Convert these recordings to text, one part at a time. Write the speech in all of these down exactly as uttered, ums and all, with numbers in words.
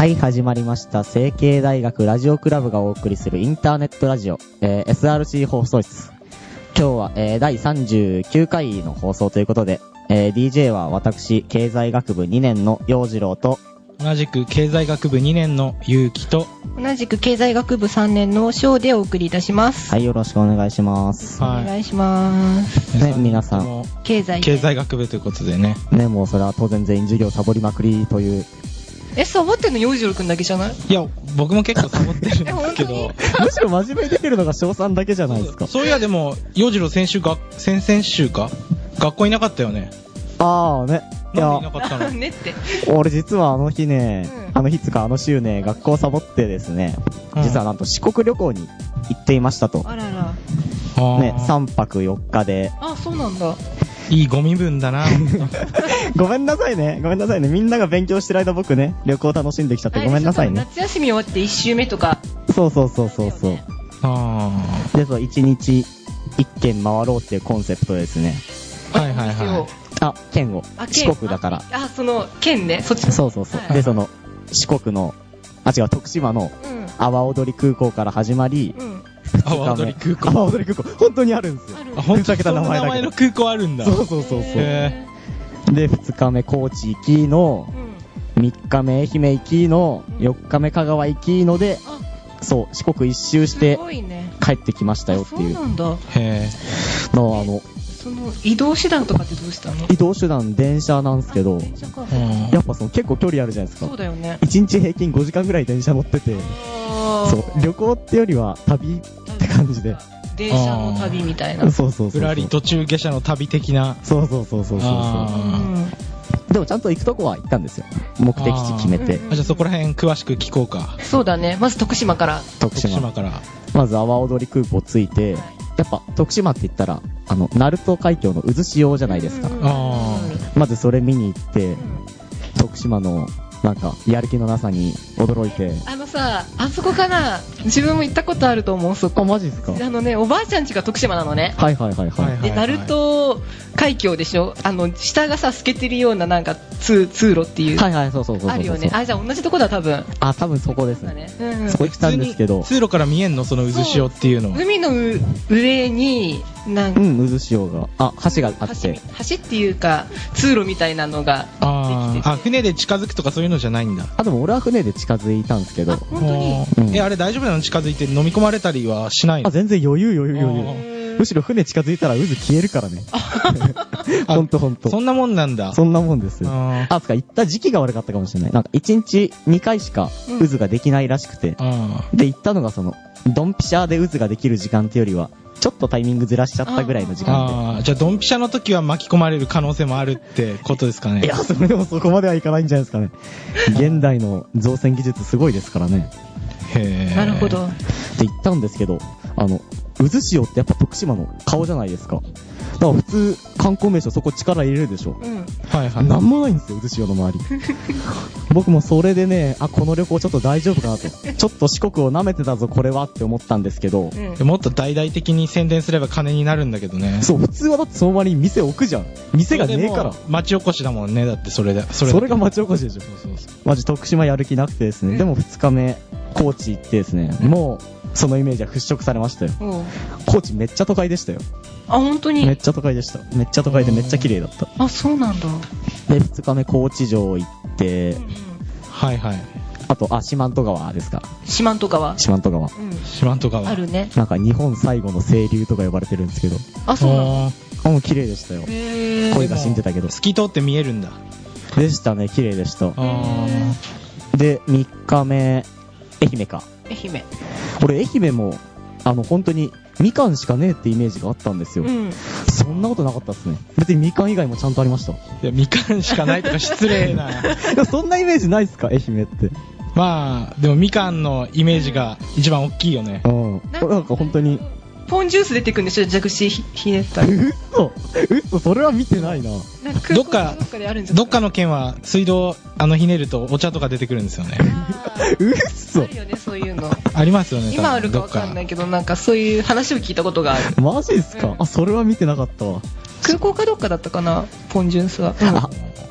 はい、始まりました。成蹊大学ラジオクラブがお送りするインターネットラジオ、えー、エスアールシー 放送室。今日は、えー、だいさんじゅうきゅうかいの放送ということで、えー、ディージェー は私、経済学部にねんの陽次郎と、 同じく経済学部にねんのゆうきと、 同じく経済学部さんねんの翔でお送りいたします。 はい、よろしくお願いします。 はい、お願いします。 ね、皆さん。 経済。 経済学部ということでね。 ね、もうそれは当然全員授業サボりまくりという。 え、サボってんの陽次郎くんだけじゃない？ いや、僕も結構サボってるんですけど。 むしろ真面目に出てるのが翔さんだけじゃないですか。 そういやでも、陽次郎先週が、先々週か学校いなかったよね。 あーね。 いや、なんでいなかったのねって。 俺実はあの日ね、うん、あの日つかあの週ね、学校サボってですね、うん、実はなんと四国旅行に行っていましたと。 あらら。 ね、さんぱくよっかで。 あ、そうなんだ。 いいゴミ分だな。 ごめんなさいね。ごめんなさいね。みんなが勉強してる間僕ね、旅行楽しんできちゃってごめんなさいね。 夏休み終わっていっ週目とか。 そうそうそうそうそう。 あー。で、そう、いちにちいっけん回ろうっていうコンセプトですね。 はいはいはい。 あ、県を。四国だから。 あ、その、県ね。そっち。 そうそうそう。はい、で、その、四国の、あ、違う、徳島の、阿波踊り空港から始まり、うん、 阿波踊り空港。 阿波踊り空港。本当にあるんですよ。 あ、本当にその名前の空港あるんだ。 そうそうそうそう。で、ふつかめ高知行きの、みっかめ愛媛行きの、よっかめ香川行きので、そう、四国一周して、帰ってきましたよっていう。 そうなんだ。 へぇ。の、あの、 その移動手段とかってどうしたの？ 移動手段電車なんですけど、やっぱその結構距離あるじゃないですか。 そうだよね。 いちにち平均ごじかんぐらい電車乗ってて、そう旅行ってよりは旅って感じで。 電車の旅みたいな。 そうそうそう。 ぶらり途中下車の旅的な。 そうそうそうそうそう。でもちゃんと行くとこは行ったんですよ。目的地決めて。 あ、じゃあそこら辺詳しく聞こうか。 そうだね。まず徳島から。 徳島。 徳島から。 まず阿波踊り空港着いて、やっぱ徳島って言ったらあの鳴門海峡の渦潮じゃないですか。 あまずそれ見に行って、徳島のなんかやる気のなさに驚いて。 あのさ、あそこかな、自分も行ったことあると思う。そこ。 あ、マジですか？ あのね、おばあちゃん家が徳島なのね。 はいはいはいはい。 で、鳴門海峡でしょ。あの下がさ透けてるようななんか通通路っていう。 はいはい、そうそうそうそう。 あるよね。あ、じゃあ同じとこだ多分。 あ、多分そこですね。うん、そこ行ったんですけど。 通路から見えんのその渦潮っていうの。 海の上になんか、 うん、渦潮が、あ、橋があって。 橋っていうか通路みたいなのができてて。 あ、船で近づくとかそういうのじゃないんだ。 あ、でも俺は船で近づいたんですけど。 本当に、 うん、 え、あれ大丈夫なの？近づいて飲み込まれたりはしないの？ あ、全然余裕余裕余裕。むしろ船近づいたら渦消えるからね。ほんとほんと。 そんなもんなんだ。 そんなもんですよ。あ、つか行った時期が悪かったかもしれない。なんかいちにちにかいしか渦ができないらしくて。うん、で、行ったのがその、ドンピシャで渦ができる時間ってよりは、ちょっとタイミングずらしちゃったぐらいの時間で。 ああ、じゃあドンピシャの時は巻き込まれる可能性もあるってことですかね。 いや、それでもそこまではいかないんじゃないですかね。現代の造船技術すごいですからね。 へー。なるほど。 って言ったんですけど、あの、渦潮ってやっぱ徳島の顔じゃないですか。だから普通観光名所そこ力入れるでしょ。うん。 はいはい。 なんもないんですよ、渦潮の周り。僕もそれでね、あ、この旅行ちょっと大丈夫かなと。ちょっと四国を舐めてたぞ、これはって思ったんですけど。 うん、もっと大々的に宣伝すれば金になるんだけどね。 そう、普通はだってその周りに店置くじゃん。店がねえから。 町おこしだもんね、だってそれで。 それそれが町おこしでしょ。そうそうそう。マジ徳島やる気なくてですね。でもふつかめ、高知行ってですね、もう、そのイメージは払拭されましたよ。高知めっちゃ都会でしたよ。 あ、本当に？ めっちゃ都会でした。めっちゃ都会でめっちゃ綺麗だった。 あ、そうなんだ。 で、ふつかめ高知城行って、うんうん、 はいはい。あと、あ、四万十川ですか。 四万十川。 四万十川。 うん。 四万十川。 あるね。 なんか日本最後の清流とか呼ばれてるんですけど。 あ、そうなの？ あ、もう綺麗でしたよ。へー。声が死んでたけど。 透き通って見えるんだ。 でしたね、綺麗でした。で、みっかめ、愛媛か。 愛媛。 俺、愛媛も、あの、本当に、みかんしかねえってイメージがあったんですよ。うん、そんなことなかったっすね。別にみかん以外もちゃんとありました。いや、みかんしかないとか失礼な。いや、そんなイメージないっすか、愛媛って。 まあ、でもみかんのイメージが一番大きいよね。 うん。なんか本当に。 ポンジュース出てくんでしょ、蛇口ひねったら。 嘘嘘、それは見てないな。 なんかどっか、どっかの県は水道、あのひねるとお茶とか出てくるんですよね。 嘘。 あるよね、そういうの。 ありますよね。 今あるかわかんないけど、なんかそういう話を聞いたことがある。 マジっすか、うん、あ、それは見てなかったわ。 空港かどっかだったかな、ポンジュースは。うん、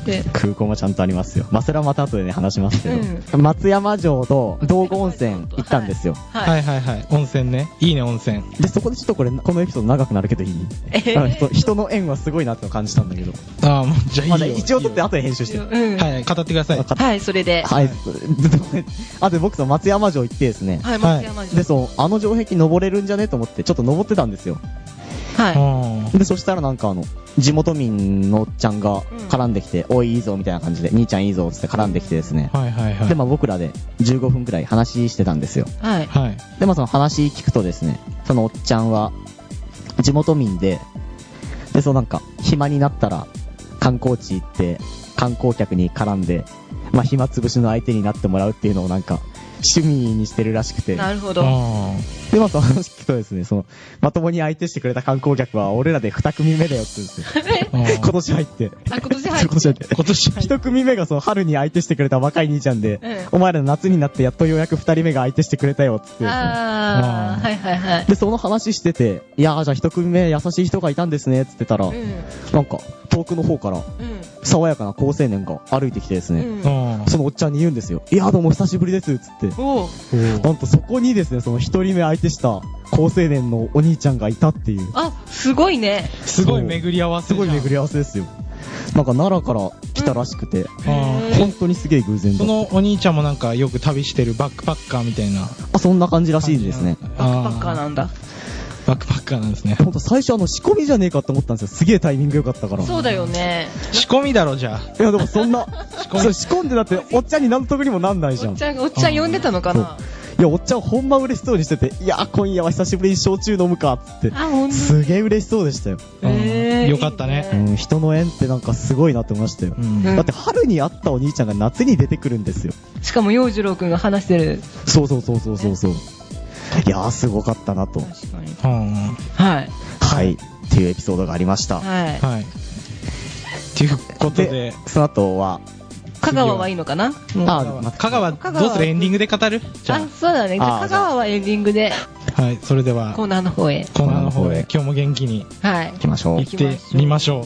で空港もちゃんとありますよ。まあ、それはまた後でね、話しますけど。 う松山城と道後温泉行ったんですよ。 はい。 はいはいはい。温泉ね。いいね、温泉。 で、そこでちょっとこれ、このエピソード長くなるけどいい、 えあの人人の縁はすごいなって感じたんだけど。 ああ、もう、じゃあいいよ。 まあね、一応撮っていいよ後で編集して。 うん。 はいはい、語ってください。 わかっはい、それで。 はい。あとで僕と松山城行ってですね。 はい、松山城。 で、そう、あの城壁登れるんじゃねと思って、ちょっと登ってたんですよ。 はで、そしたらなんかあの、地元民のおっちゃんが絡んできて、おいいいぞみたいな感じで、兄ちゃんいいぞつって絡んできてですね。 はいはいはい。 で、まあ僕らでじゅうごふんくらい話してたんですよ。 い。はい。 はい。 で、まあその話聞くとですね、そのおっちゃんは、地元民で、で、そうなんか、暇になったら、観光地行って、観光客に絡んで、まあ暇つぶしの相手になってもらうっていうのをなんか、趣味にしてるらしくて。 なるほど。 あで、まあその話聞くとですね、その、まともに相手してくれた観光客は、俺らで二組目だよって言うんですよ。 あ。あ今年入って。 あ、今年入今年入って。 今年は一組目がその春に相手してくれた若い兄ちゃんで、 うんお前ら夏になってやっとようやく二人目が相手してくれたよって言ってですね。 あー、はいはいはい。 で、その話してて、いやーじゃあ一組目優しい人がいたんですねって言ってたら、 うん。 なんか遠くの方からうん。 爽やかな高青年が歩いてきてですね、 うん。 あそのおっちゃんに言うんですよ。いやーどうも久しぶりですっつって。 おう。 あ。 なんとそこにですね、その一人目相手した高青年のお兄ちゃんがいたっていう。 あ、すごいね。 すごい巡り合わせじゃん。 すごい巡り合わせですよ。なんか奈良から来たらしくて、 あへー本当にすげえ偶然だそのお兄ちゃんもなんかよく旅してるバックパッカーみたいなあ、そんな感じらしいんですね。 バックパッカーなんだ。 バックパッカーなんですね。 ほんと最初あの仕込みじゃねえかって思ったんですよ。すげえタイミング良かったから。 そうだよね。 仕込みだろ、じゃいやでもそんな、 仕込みそう仕込んでだっておっちゃんに何の得にもなんないじゃん。いおっちゃんが、おっちゃん呼んでたのかな。 やおっちゃんほんま嬉しそうにしてて、いや今夜は久しぶりに焼酎飲むかっつって。 あ、ほんと。 すげえ嬉しそうでしたよ。 うんへーよかったねいいうん、人の縁ってなんかすごいなって思いましたよ。 うんうんだって春に会ったお兄ちゃんが夏に出てくるんですよ。 しかも陽次郎くんが話してる。 そうそうそうそうそうそう。いやーすごかったなと。 確かに。 うんはい。 はい。っていうエピソードがありました。 はい。 はい。ということでで、、その後は、 香川はいいのかな。もうあま香川どうするエンディングで語るじゃあ、そうだね。じゃああ香川はエンディングであ。はい、それではコーナーの方へ。 コーナーの方へ今日も元気にはい行。きましょう行。ってみましょう。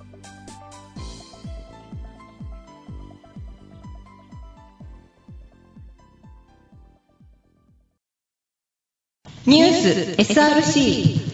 ニュース エスアールシー。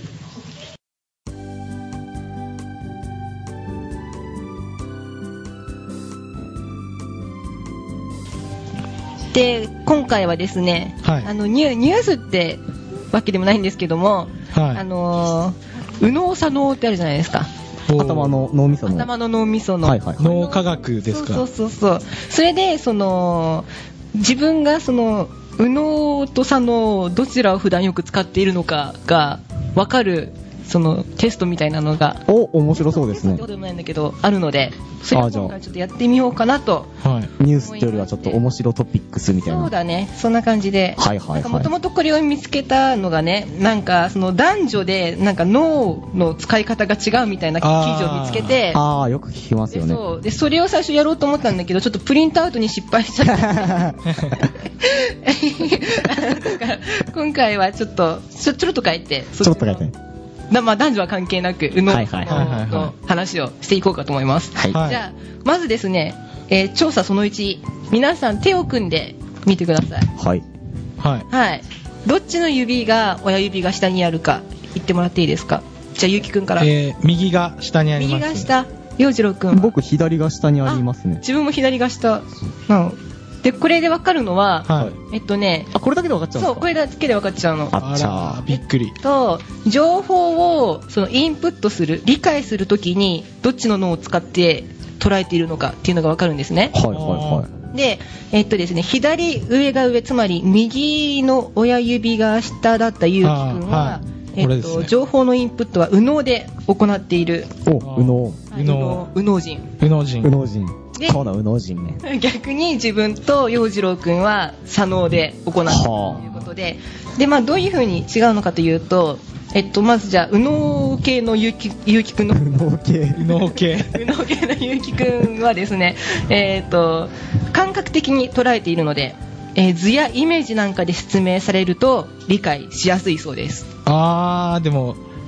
で、今回はですね、 はいあのニュニュースってわけでもないんですけども、 はい。 あのー、右脳左脳ってあるじゃないですか。 おー頭の脳みその。 頭の脳みその。 はいはいはい。 脳科学ですか。 そうそうそうそう。それで、その、自分がその、右脳と左脳、どちらを普段よく使っているのかがわかる、そのテストみたいなのが、 お、面白そうですねテストってこ。とでもないんだけど、あるので、それをあじゃあ今回ちょっとやってみようかなと。 はい。 ニュースってよりはちょっと面白トピックスみたいな。 そうだね、そんな感じで。 はいはいはいもともとこれを見つけたのがね、なんかその男女でなんか脳の使い方が違うみたいな記事を見つけて、 ああ、よく聞きますよね。 でそうでそれを最初やろうと思ったんだけど、ちょっとプリントアウトに失敗しちゃってだから今回はちょっとちょちょろっと書いて、 ちょっと書いて。 なまあ、男女は関係なく右脳はいはいはいはいの話をしていこうかと思います。 はい。 はいじゃあまずですね、えー調査そのいち、皆さん手を組んでみてください。 はい。 はい。 はい。どっちの指が親指が下にあるか言ってもらっていいですか。じゃあゆうきくんから。 えー、右が下にあります。 右が下、陽次郎くんは。 僕、左が下にありますね。 自分も左が下なの。で、これでわかるのは、 はい。 えっとね、 あ、これだけで分かっちゃうんですそう、 かこれだけで分かっちゃうの。 あっちゃーらびっくり。 と、情報をそのインプットする、理解するときに、どっちの脳を使って捉えているのかっていうのが分かるんですね。 はいはいはい。 で、えっとですね、左上が上、つまり右の親指が下だったゆうきくんは、 あーはいえっと、 これですね情報のインプットは右脳で行っている。 お、右脳。 はい右脳右脳人。 右脳人。 右脳人。 でそうだ、右脳人ね。 逆に自分と陽次郎くんは左脳で行っているということで、で、まあ、どういうふうに違うのかというと、えっと、まずじゃあ、右脳系のゆうき、ゆうきくんの、 右脳系。 右脳系。 右脳系のゆうきくんはですね、えっと、感覚的に捉えているので、えー図やイメージなんかで説明されると理解しやすいそうです。 あー、でも、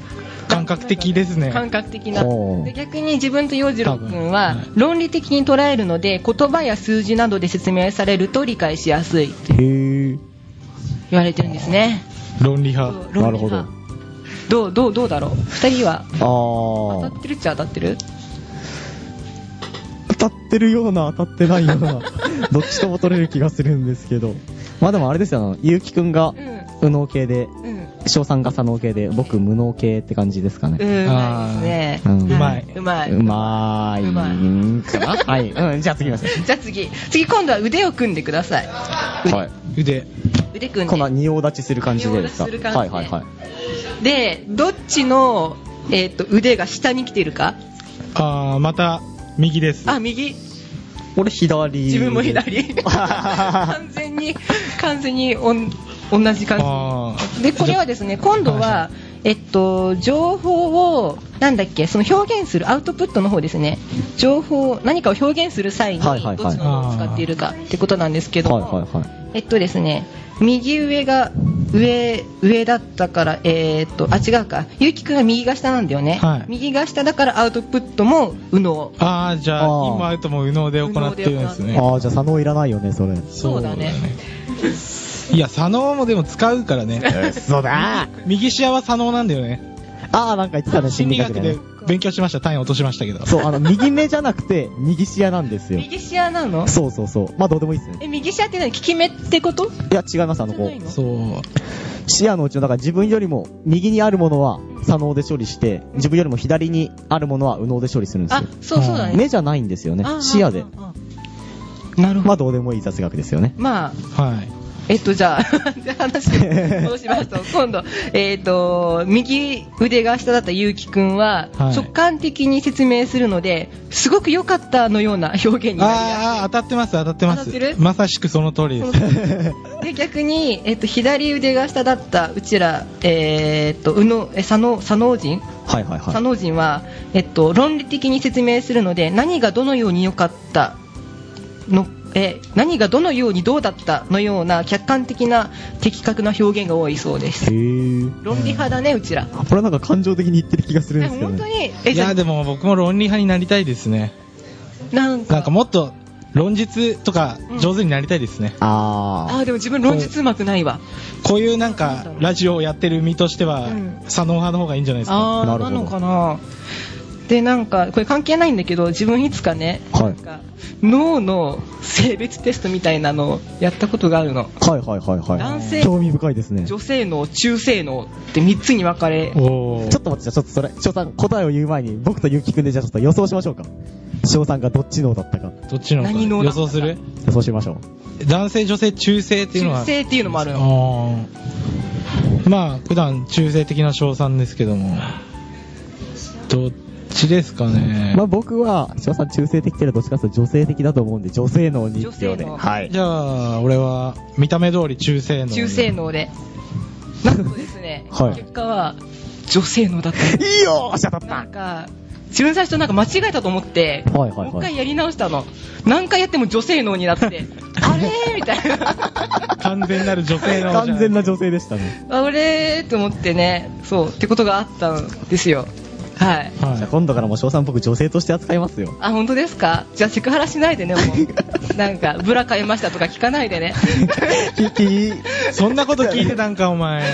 感覚的ですね。 感覚的な。 ほうで逆に自分と洋次郎君は多分はい論理的に捉えるので、言葉や数字などで説明されると理解しやすいとへー。 言われてるんですね。 論理派。 そうなるほど。 どう、どう、どうだろう二人はあー。 当たってるっちゃ当たってる？ 当たってるような、当たってないような、どっちとも取れる気がするんですけど。まあでもあれですよ、あの、ゆうきくんがうん右脳系で、 うん翔さんが左脳系で、僕無脳系って感じですかね。 うまいですね。 うんうまいはうまい。 うまーい。 うまいんかなはい。うん、じゃあ次ましょじゃあ次。次今度は腕を組んでください。 う。はい。 腕。 腕組んで。 こんな仁王立ちする感じでですか？ 仁王立ちする感じではいはいはい。 で、どっちの、えっと、腕が下に来てるか？ あー、また、右です。 あ、右。 俺左。 自分も左。完全に、完全におん同じ感あじ。で、これはですね、今度は、えっと、情報を、なんだっけ、その表現するアウトプットの方ですね。情報、何かを表現する際に、どっちはいはいはいの方を使っているかってことなんですけども、 はいはいはい。 えっとですね、右上が上、上だったから、えーっと、あ、違うか。ゆうきくんが右が下なんだよね。 はい右が下だからアウトプットも右脳。 あー、じゃあ、 あー今アウトも右脳で行ってるんですね。 あー、じゃあ左脳いらないよね、それ。 そうだね。 いや、左脳もでも使うからね。 そうだ右視野は左脳なんだよね。 あー、なんか言ってたね、心心理学で理学でね。 勉強しました。単位落としましたけど。 そう、あの、右目じゃなくて、右視野なんですよ。 右視野なの？ そうそうそう。まあどうでもいいですね。 え、右視野って何？利き目ってこと？ いや、違います、あの、こじゃないのう。 そう。 視野のうちの、だから自分よりも右にあるものは左脳で処理して、自分よりも左にあるものは右脳で処理するんですあよ。、 そうそうだね。 目じゃないんですよねあ。 視野で。。 あああなるほど。 まあどうでもいい雑学ですよね。 まあ、 はい。 えっと、じゃあ、じゃあ話を戻しますと、今度、えっと、右腕が下だったゆうきくんは、 はい直感的に説明するので、すごく良かったのような表現になりやあー、当たってます、当たってます。 当たってるまさしくその通りです。 すい。で、逆に、えっと、左腕が下だったうちら、えっと、うの、え、左脳、左脳人はいはいはい。 左脳人は、えっと、論理的に説明するので、何がどのように良かったの、え何がどのようにどうだったのような客観的な的確な表現が多いそうです。 へー。 論理派だね、うちら。 これなんか感情的に言ってる気がするんえですけどね。 本当に、え、じゃあいや、でも僕も論理派になりたいですね。 なんか、 なんかもっと論実とか上手になりたいですね。 ああー、でも自分論実うまくないわ。 こういうなんかラジオをやってる身としてはうん左脳派の方がいいんじゃないですか。 あー、 なるほどなのかな。で、なんか、これ関係ないんだけど、自分いつかね、 はいなんか脳の性別テストみたいなのをやったことがあるの。 あ。はいはいはいはい。 男性興味深いですね。ちょ女性脳、中性脳ってみっつに分かれ、 おーっと待って、じゃあちょっとそれ、翔さん答えを言う前に、僕とゆうきくんでじゃあちょっと予想しましょうか。翔さんがどっち脳だったか。 どっちのか何脳だったか予想する？ 予想しましょう。 男性、女性、中性っていうのは。 中性っていうのもあるの。 あーまあ、普段中性的な賞賛ですけども。どっちですかね。 まあ僕は、翔さん中性的っていうのはどっちかというと女性的だと思うんで、女性脳に一票で。 女性脳はい。 じゃあ、俺は見た目通り中性の。 中性脳で。なんとですね、 はい結果は女性脳だった。 いいよーし当たっなんか、自分最初なんか間違えたと思って、 はいはいはいもう一回やり直したの。何回やっても女性脳になって、あれーみたいな。 完全なる女性の。 完全な女性でしたね。 あれーって思ってね、そう、ってことがあったんですよ。はい。 はいじゃあ今度からも翔さん僕女性として扱いますよ。 あ、本当ですか？じゃあセクハラしないでね、もう。なんか、ブラ買いましたとか聞かないでね。 キキそんなこと聞いてたんか、お前。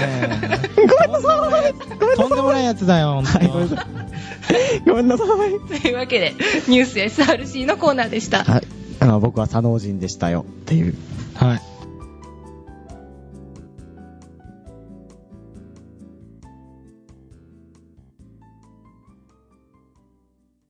とんでもないやつだよ、ほんと。 はい、ごめんなさい。ごめんなさい。 というわけで、ニュース エスアールシー のコーナーでした。 はい。あの僕は左脳人でしたよ。っていう。 はい。